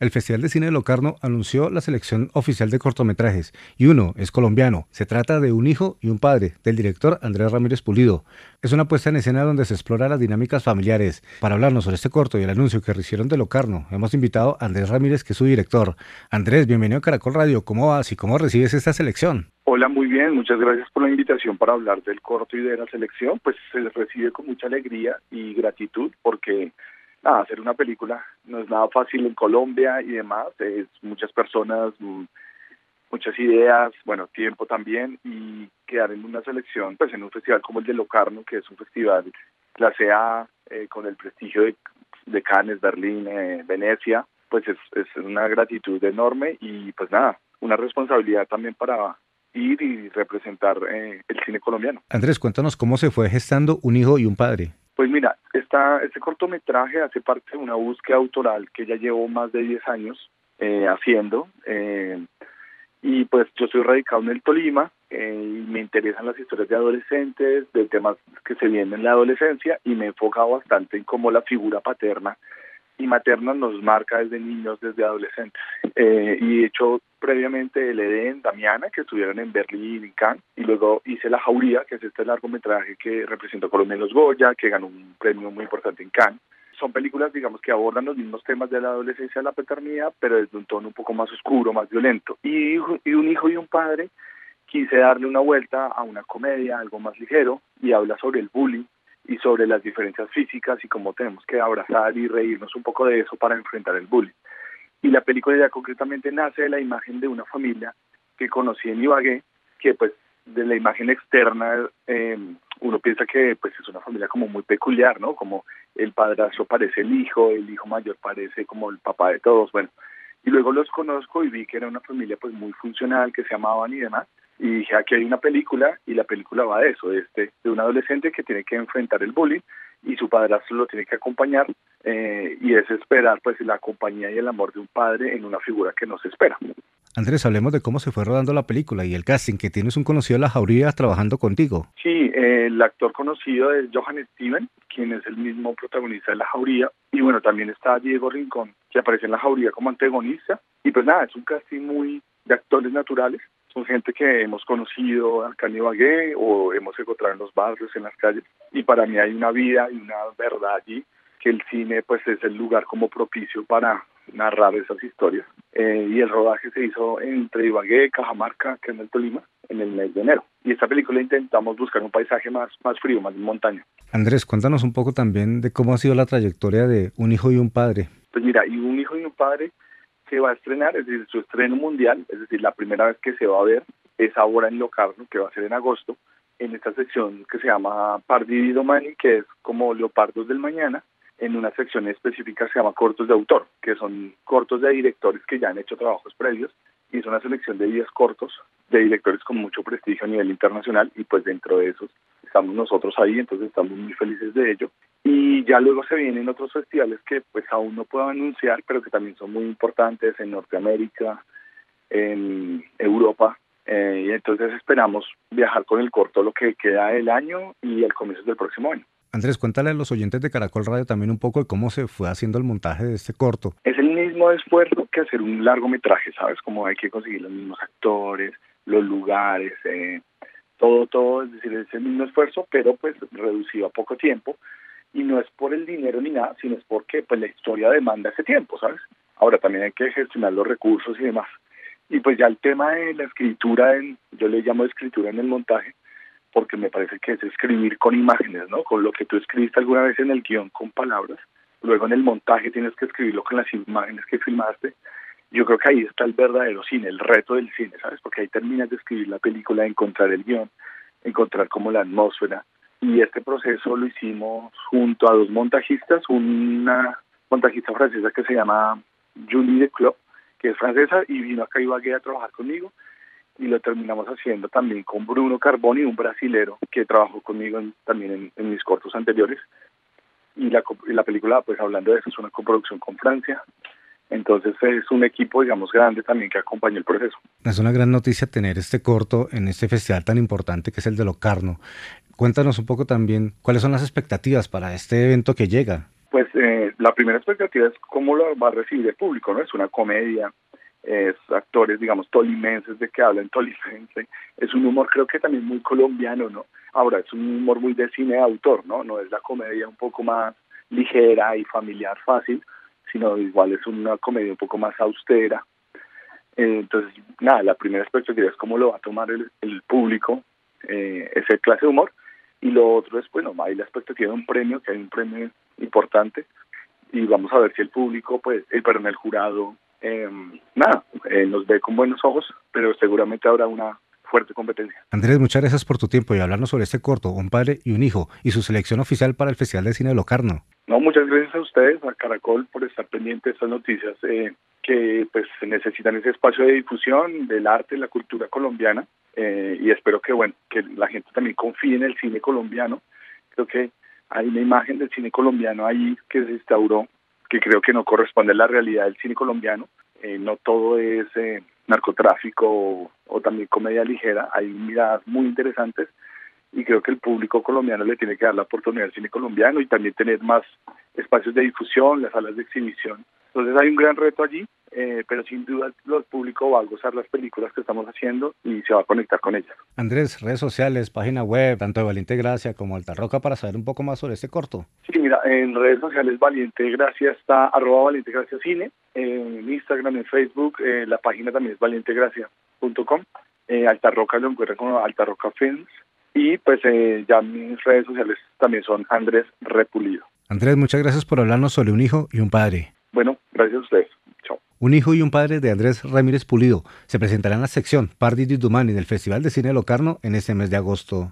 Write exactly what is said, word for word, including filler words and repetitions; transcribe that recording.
El Festival de Cine de Locarno anunció la selección oficial de cortometrajes y uno es colombiano. Se trata de Un hijo y un padre, del director Andrés Ramírez Pulido. Es una puesta en escena donde se explora las dinámicas familiares. Para hablarnos sobre este corto y el anuncio que hicieron de Locarno, hemos invitado a Andrés Ramírez, que es su director. Andrés, bienvenido a Caracol Radio. ¿Cómo vas y cómo recibes esta selección? Hola, muy bien. Muchas gracias por la invitación para hablar del corto y de la selección. Pues se recibe con mucha alegría y gratitud porque nada, hacer una película no es nada fácil en Colombia y demás. Es muchas personas, muchas ideas, bueno, tiempo también, y quedar en una selección, pues en un festival como el de Locarno, que es un festival clase A, eh, con el prestigio de, de Cannes, Berlín, eh, Venecia, pues es, es una gratitud enorme y pues nada, una responsabilidad también para ir y representar eh, el cine colombiano. Andrés, cuéntanos cómo se fue gestando Un hijo y un padre. Pues mira, esta, este cortometraje hace parte de una búsqueda autoral que ya llevo más de diez años eh, haciendo. Eh, y pues yo soy radicado en el Tolima eh, y me interesan las historias de adolescentes, de temas que se vienen en la adolescencia, y me he enfocado bastante en cómo la figura paterna y materna nos marca desde niños, desde adolescentes. Eh, y he hecho previamente El Edén, Damiana, que estuvieron en Berlín, en Cannes, y luego hice La Jauría, que es este largometraje que representó a Colombia en los Goya, que ganó un premio muy importante en Cannes. Son películas, digamos, que abordan los mismos temas de la adolescencia y la paternidad, pero desde un tono un poco más oscuro, más violento. Y, y Un hijo y un padre, quise darle una vuelta a una comedia, algo más ligero, y habla sobre el bullying y sobre las diferencias físicas y cómo tenemos que abrazar y reírnos un poco de eso para enfrentar el bullying. Y la película ya concretamente nace de la imagen de una familia que conocí en Ibagué, que pues de la imagen externa eh, uno piensa que pues es una familia como muy peculiar, ¿no? Como el padrastro parece el hijo, el hijo mayor parece como el papá de todos, bueno. Y luego los conozco y vi que era una familia pues muy funcional, que se amaban y demás. Y dije, aquí hay una película, y la película va de eso, de, este, de un adolescente que tiene que enfrentar el bullying y su padrastro lo tiene que acompañar, eh, y es esperar pues la compañía y el amor de un padre en una figura que no se espera. Andrés, hablemos de cómo se fue rodando la película y el casting, que tienes un conocido de La Jauría trabajando contigo. Sí, eh, el actor conocido es Johan Steven, quien es el mismo protagonista de La Jauría, y bueno, también está Diego Rincón, que aparece en La Jauría como antagonista, y pues nada, es un casting muy de actores naturales. Son gente que hemos conocido acá en Ibagué o hemos encontrado en los barrios, en las calles. Y para mí hay una vida y una verdad allí, que el cine pues es el lugar como propicio para narrar esas historias. Eh, y el rodaje se hizo entre Ibagué, Cajamarca, que es en el Tolima, en el mes de enero. Y esta película intentamos buscar un paisaje más, más frío, más de montaña. Andrés, cuéntanos un poco también de cómo ha sido la trayectoria de Un hijo y un padre. Pues mira, y Un hijo y un padre se va a estrenar, es decir, su estreno mundial, es decir, la primera vez que se va a ver es ahora en Locarno, que va a ser en agosto, en esta sección que se llama Pardi di Domani, que es como Leopardos del Mañana, en una sección específica que se llama Cortos de Autor, que son cortos de directores que ya han hecho trabajos previos, y es una selección de diez cortos de directores con mucho prestigio a nivel internacional, y pues dentro de esos estamos nosotros ahí, entonces estamos muy felices de ello. Y ya luego se vienen otros festivales que pues aún no puedo anunciar, pero que también son muy importantes en Norteamérica, en Europa, eh, y entonces esperamos viajar con el corto lo que queda del año y el comienzo del próximo año. Andrés, cuéntale a los oyentes de Caracol Radio también un poco de cómo se fue haciendo el montaje de este corto. Es el mismo esfuerzo que hacer un largometraje, ¿sabes? Como hay que conseguir los mismos actores, los lugares, eh, todo, todo, es decir, es el mismo esfuerzo, pero pues reducido a poco tiempo. Y no es por el dinero ni nada, sino es porque pues la historia demanda ese tiempo, ¿sabes? Ahora también hay que gestionar los recursos y demás. Y pues ya el tema de la escritura, en, yo le llamo escritura en el montaje, porque me parece que es escribir con imágenes, ¿no? Con lo que tú escribiste alguna vez en el guión con palabras, luego en el montaje tienes que escribirlo con las imágenes que filmaste. Yo creo que ahí está el verdadero cine, el reto del cine, ¿sabes? Porque ahí terminas de escribir la película, de encontrar el guión, encontrar como la atmósfera. Y este proceso lo hicimos junto a dos montajistas, una montajista francesa que se llama Julie Declos, que es francesa y vino acá a Ibagué a trabajar conmigo, y lo terminamos haciendo también con Bruno Carboni, un brasilero que trabajó conmigo en, también en, en mis cortos anteriores. Y la, y la película, pues hablando de eso, es una coproducción con Francia. Entonces es un equipo, digamos, grande también que acompañó el proceso. Es una gran noticia tener este corto en este festival tan importante que es el de Locarno. Cuéntanos un poco también cuáles son las expectativas para este evento que llega. Pues eh, la primera expectativa es cómo lo va a recibir el público, ¿no? Es una comedia, es actores, digamos, tolimenses de que hablan tolimense, es un humor creo que también muy colombiano, ¿no? Ahora, es un humor muy de cine de autor, ¿no? No es la comedia un poco más ligera y familiar fácil, sino igual es una comedia un poco más austera. Eh, entonces, nada, la primera expectativa es cómo lo va a tomar el, el público, eh, esa clase de humor, y lo otro es, bueno, hay la expectativa de un premio, que hay un premio importante, y vamos a ver si el público, pues, el, perdón, el jurado, eh, nada, eh, nos ve con buenos ojos, pero seguramente habrá una fuerte competencia. Andrés, muchas gracias por tu tiempo y hablarnos sobre este corto, Un padre y un hijo, y su selección oficial para el Festival de Cine de Locarno. No, muchas gracias a ustedes, a Caracol, por estar pendiente de estas noticias eh, que pues necesitan ese espacio de difusión del arte y la cultura colombiana, eh, y espero que, bueno, que la gente también confíe en el cine colombiano. Creo que hay una imagen del cine colombiano ahí que se instauró, que creo que no corresponde a la realidad del cine colombiano. Eh, no todo es eh, narcotráfico o, o también comedia ligera, hay miradas muy interesantes y creo que el público colombiano le tiene que dar la oportunidad al cine colombiano y también tener más espacios de difusión, las salas de exhibición. Entonces hay un gran reto allí, eh, pero sin duda el público va a gozar las películas que estamos haciendo y se va a conectar con ellas. Andrés, redes sociales, página web, tanto de Valiente Gracia como Alta Roca, para saber un poco más sobre este corto. Sí, mira, en redes sociales Valiente Gracia está arroba Valiente Gracia Cine, en Instagram, en Facebook, eh, la página también es valiente gracia punto com, eh, Alta Roca lo encuentran como Alta Roca Films, y pues eh, ya mis redes sociales también son Andrés Repulido. Andrés, muchas gracias por hablarnos sobre Un hijo y un padre. Bueno, gracias a ustedes. Chao. Un hijo y un padre de Andrés Ramírez Pulido se presentará en la sección Pardi di Domani del Festival de Cine de Locarno en este mes de agosto.